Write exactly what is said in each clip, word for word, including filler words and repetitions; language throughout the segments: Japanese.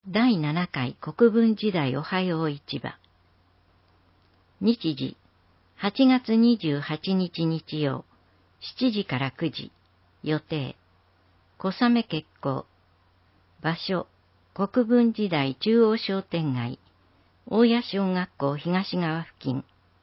だいななかい国分時代おはよう市場。日時、はちがつにじゅうはちにち日曜、しちじからくじ、予定、小雨決行。場所、国分時代中央商店街、大谷小学校東側付近。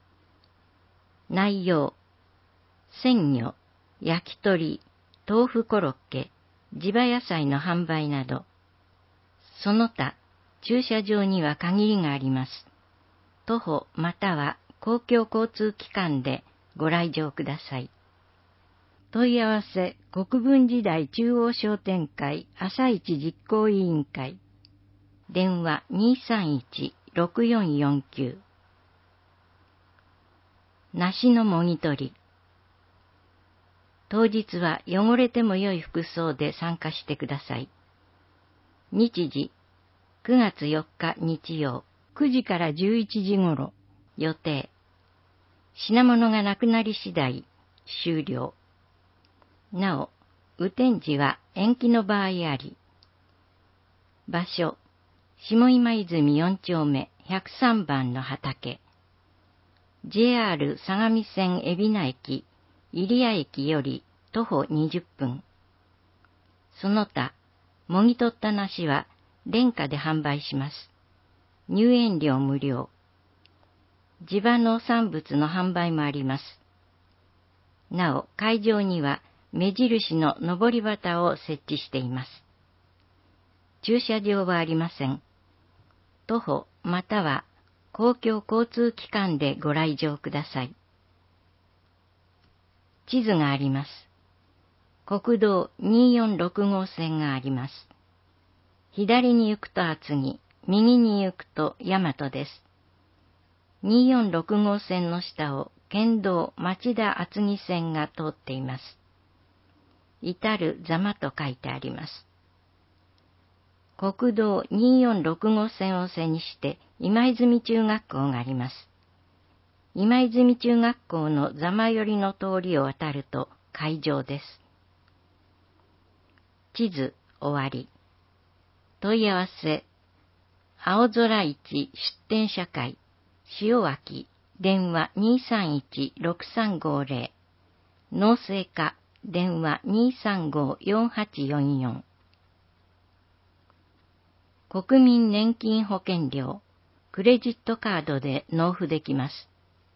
内容、鮮魚、焼き鳥、豆腐コロッケ、地場野菜の販売など。その他、駐車場には限りがあります。徒歩または公共交通機関でご来場ください。問い合わせ、国分時代中央商店会朝市実行委員会。電話 にーさんいち ろくよんよんきゅう。梨のもぎ取り。当日は汚れても良い服装で参加してください。日時、くがつよっか日曜、くじからじゅういちじ頃、予定。品物がなくなり次第、終了。なお、雨天時は延期の場合あり。場所、下今泉よんちょうめひゃくさんばんの畑。ジェイアール 相模線海老名駅、入谷駅より徒歩にじゅっぷん。その他、もぎ取った梨は廉価で販売します。入園料無料。地場農産物の販売もあります。なお、会場には目印の上り旗を設置しています。駐車場はありません。徒歩または公共交通機関でご来場ください。地図があります。国道にーよんろくごうせんがあります。左に行くと厚木、右に行くと大和です。にーよんろくごうせんの下を県道町田厚木線が通っています。至るざまと書いてあります。国道にーよんろくごうせんを背にして今泉中学校があります。今泉中学校のざま寄りの通りを渡ると会場です。地図終わり。問い合わせ、青空市出店社会、塩脇、電話 にーさんいち ろくさんごーぜろ、農政課、電話 にーさんご よんはちよんよん。国民年金保険料、クレジットカードで納付できます。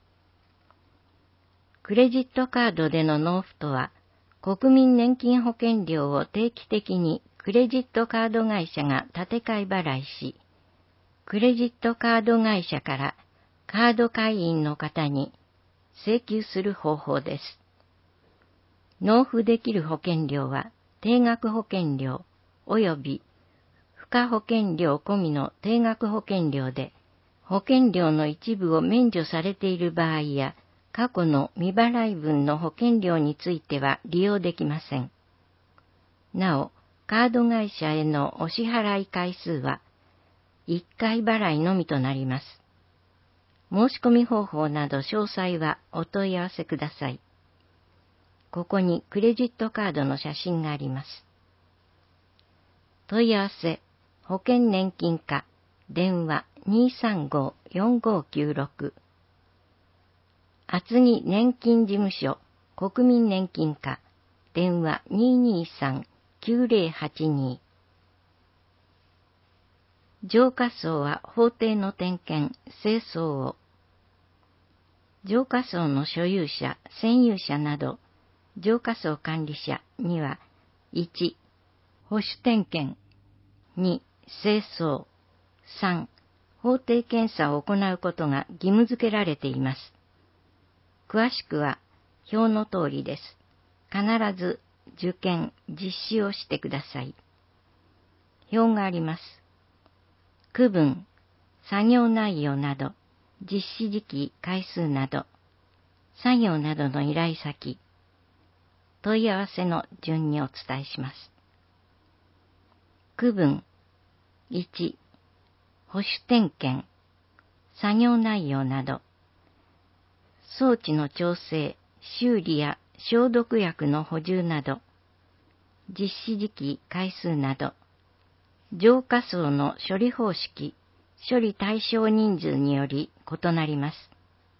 クレジットカードでの納付とは、国民年金保険料を定期的にクレジットカード会社が立て替え払いし、クレジットカード会社からカード会員の方に請求する方法です。納付できる保険料は定額保険料及び付加保険料込みの定額保険料で、保険料の一部を免除されている場合や、過去の未払い分の保険料については利用できません。なお、カード会社へのお支払い回数はいっかい払いのみとなります。申し込み方法など詳細はお問い合わせください。ここにクレジットカードの写真があります。問い合わせ、保険年金課、電話 にーさんご よんごきゅうろく。厚木年金事務所、国民年金課、電話 にーにーさん きゅうぜろはちに。浄化槽は法定の点検、清掃を。浄化槽の所有者、占有者など、浄化槽管理者には、いち、保守点検、に、清掃、さん、法定検査を行うことが義務付けられています。詳しくは表の通りです。必ず受験、実施をしてください。表があります。区分、作業内容など、実施時期、回数など、作業などの依頼先、問い合わせの順にお伝えします。区分、いち、保守点検、作業内容など、装置の調整、修理や消毒薬の補充など、実施時期、回数など、 浄化層の処理方式、処理対象人数により異なります。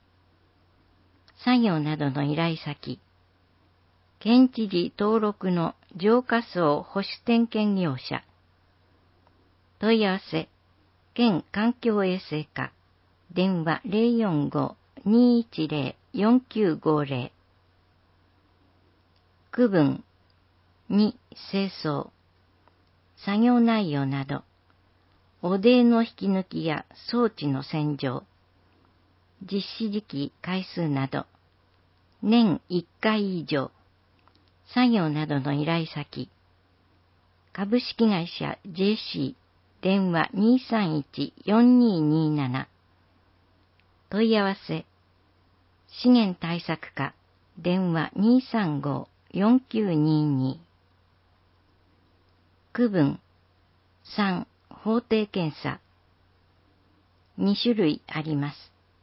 作業などの依頼先、県知事登録の浄化層保守点検業者、問い合わせ、県環境衛生課、電話 ゼロよんご にいちゼロ よんきゅうごゼロ。区分、に清掃、作業内容など、汚泥の引き抜きや装置の洗浄、実施時期回数など、年いっかい以上、作業などの依頼先、株式会社 ジェーシー、電話 にーさんいち よんにーにーなな。問い合わせ、資源対策課、電話 にーさんご よんきゅうにーにー。区分、さん、法定検査。に種類あります。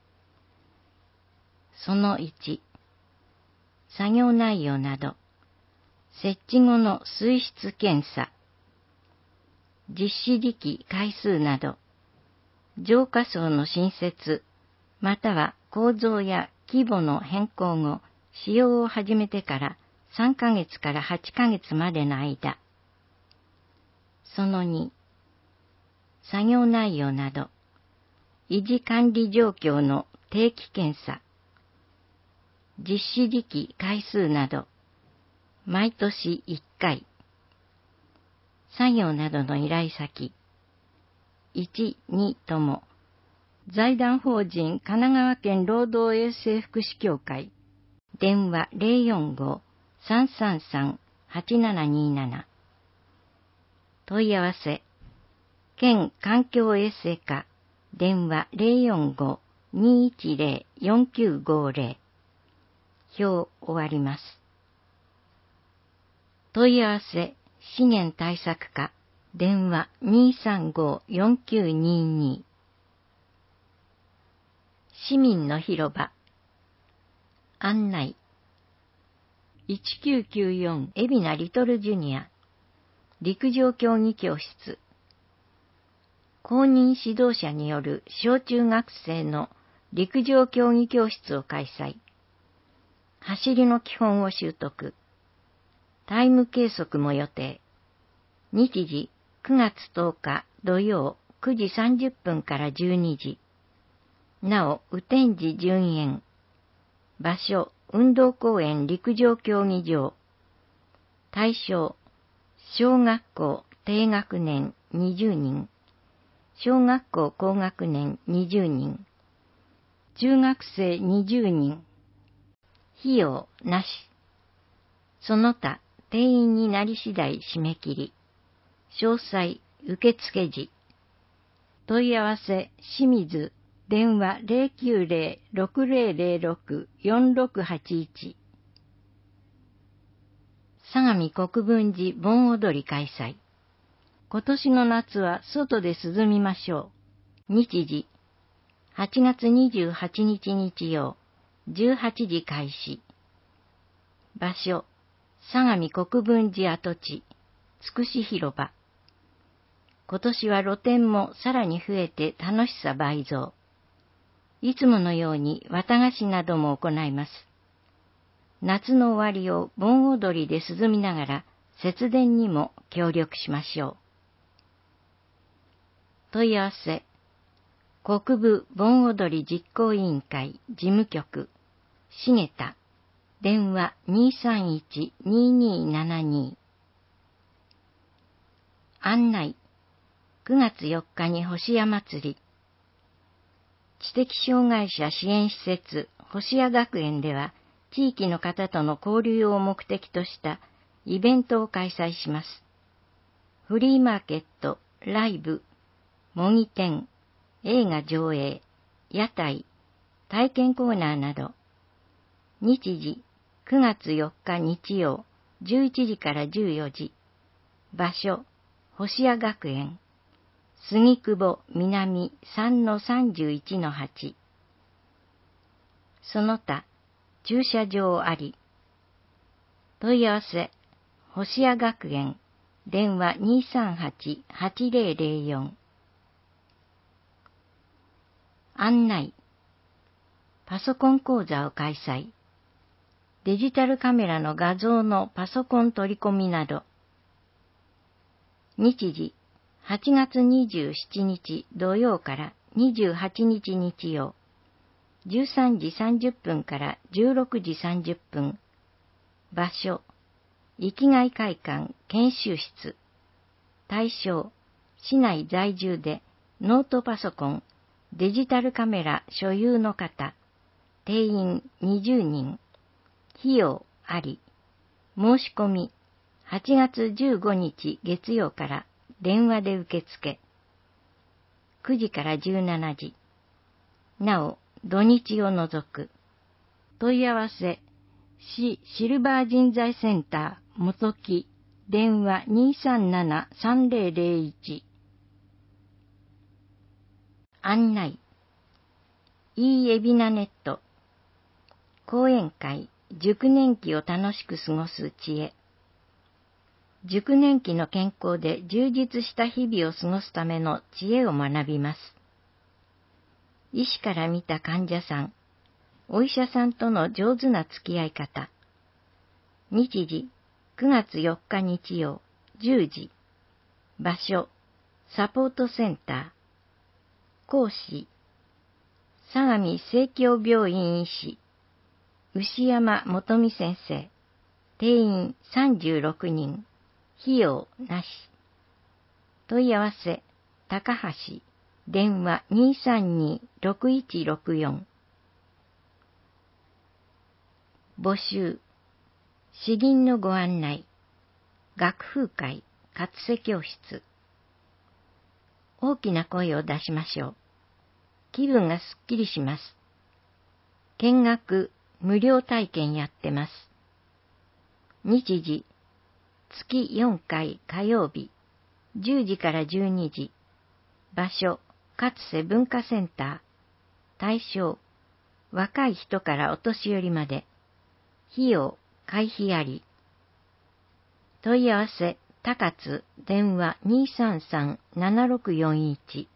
そのいち、作業内容など、設置後の水質検査、実施時期回数など、浄化層の新設、または構造や規模の変更後、使用を始めてからさんかげつからはちかげつまでの間。そのに、作業内容など、維持管理状況の定期検査、実施時期回数など、毎年いっかい。作業などの依頼先、いち、にとも、財団法人神奈川県労働衛生福祉協会、電話 ゼロよんご さんさんさん はちななにーなな。問い合わせ、県環境衛生課、電話 ゼロよんご にいちゼロ よんきゅうごゼロ。表終わります。問い合わせ、資源対策課、電話 にーさんご よんきゅうにーにー。市民の広場。案内。いちきゅうきゅうよん海老名リトルジュニア。陸上競技教室。公認指導者による小中学生の陸上競技教室を開催。走りの基本を習得。タイム計測も予定。日時くがつとおか土曜くじさんじゅっぷんからじゅうにじ。なお、雨天時順延。場所、運動公園陸上競技場。対象、小学校低学年にじゅうにん。小学校高学年にじゅうにん。中学生にじゅうにん。費用なし。その他、定員になり次第締め切り。詳細、受付時。問い合わせ、清水、電話 ゼロきゅうゼロ ろくゼロゼロろく よんろくはちいち。相模国分寺盆踊り開催。今年の夏は外で涼みましょう。日時、はちがつにじゅうはちにち日曜、じゅうはちじ開始。場所、相模国分寺跡地、つくし広場。今年は露店もさらに増えて楽しさ倍増。いつものように綿菓子なども行います。夏の終わりを盆踊りで涼みながら節電にも協力しましょう。問い合わせ、国部盆踊り実行委員会事務局、重田、電話 にーさんいち にーにーななにー。案内、くがつよっかに星屋祭り。知的障害者支援施設星屋学園では、地域の方との交流を目的としたイベントを開催します。フリーマーケット、ライブ、模擬店、映画上映、屋台、体験コーナーなど。日時、くがつよっか日曜、じゅういちじからじゅうよじ。場所、星屋学園。杉久保南 さんのさんじゅういちのはち。その他、駐車場あり。問い合わせ、星屋学園、 電話 にさんはち はちぜろぜろよん。案内。パソコン講座を開催。デジタルカメラの画像のパソコン取り込みなど。日時、はちがつにじゅうしちにち土曜からにじゅうはちにち日曜。じゅうさんじさんじゅっぷんからじゅうろくじさんじゅっぷん。場所、生きがい会館研修室。対象、市内在住でノートパソコン、デジタルカメラ所有の方。定員にじゅうにん。費用あり。申し込み、はちがつじゅうごにち月曜から電話で受付。くじからじゅうしちじ。なお、土日を除く。問い合わせ、市シルバー人材センター元木、電話 にさんなな さんぜろぜろいち。案内。いいエビナネット。講演会、熟年期を楽しく過ごす知恵。熟年期の健康で充実した日々を過ごすための知恵を学びます。医師から見た患者さん、お医者さんとの上手な付き合い方。日時、くがつよっか日曜、じゅうじ。場所、サポートセンター。講師、相模生協病院医師、牛山元美先生。定員さんじゅうろくにん。費用なし。問い合わせ、高橋。電話 にさんに ろくいちろくよん。募集。詩吟のご案内。学風会、活瀬教室。大きな声を出しましょう。気分がすっきりします。見学、無料体験やってます。日時、月よんかい火曜日、じゅうじからじゅうにじ。場所、勝瀬文化センター。対象、若い人からお年寄りまで。費用、会費あり。問い合わせ、高津、電話 にさんさん ななろくよんいち。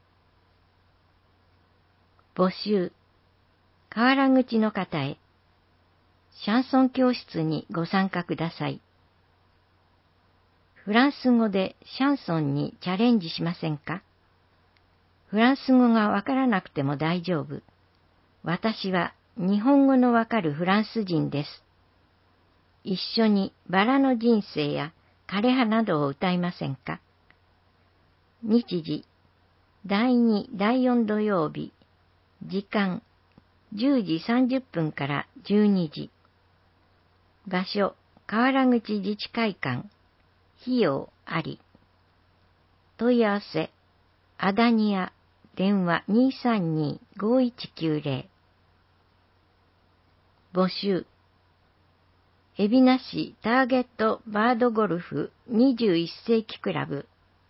募集。河原口の方へ。シャンソン教室にご参加ください。フランス語でシャンソンにチャレンジしませんか？フランス語がわからなくても大丈夫。私は日本語のわかるフランス人です。一緒にバラの人生や枯葉などを歌いませんか？日時、だいに、だいよん土曜日。時間、じゅうじさんじゅっぷんからじゅうにじ。場所、河原口自治会館。費用あり。問い合わせ、アダニア、電話 にさんに ごいちきゅうぜろ。募集。海老名市ターゲットバードゴルフにじゅういっせいきクラブ。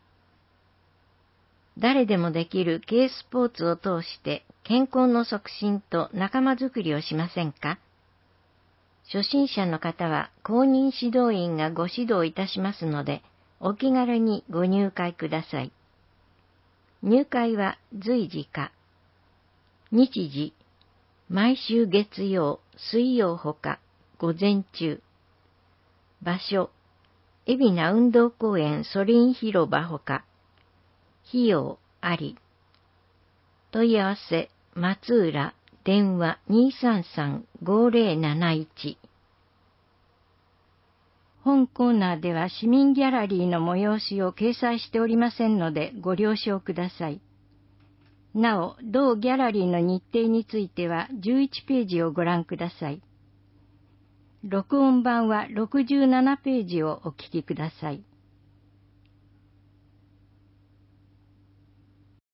誰でもできる軽スポーツを通して健康の促進と仲間づくりをしませんか？初心者の方は公認指導員がご指導いたしますので、お気軽にご入会ください。入会は随時可。日時、毎週月曜、水曜ほか、午前中。場所、海老名運動公園ソリン広場ほか。費用あり。問い合わせ、松浦、電話 にさんさん ごぜろなないち。本コーナーでは市民ギャラリーの催しを掲載しておりませんのでご了承ください。なお、同ギャラリーの日程についてはじゅういちページをご覧ください。録音版はろくじゅうななページをお聞きください。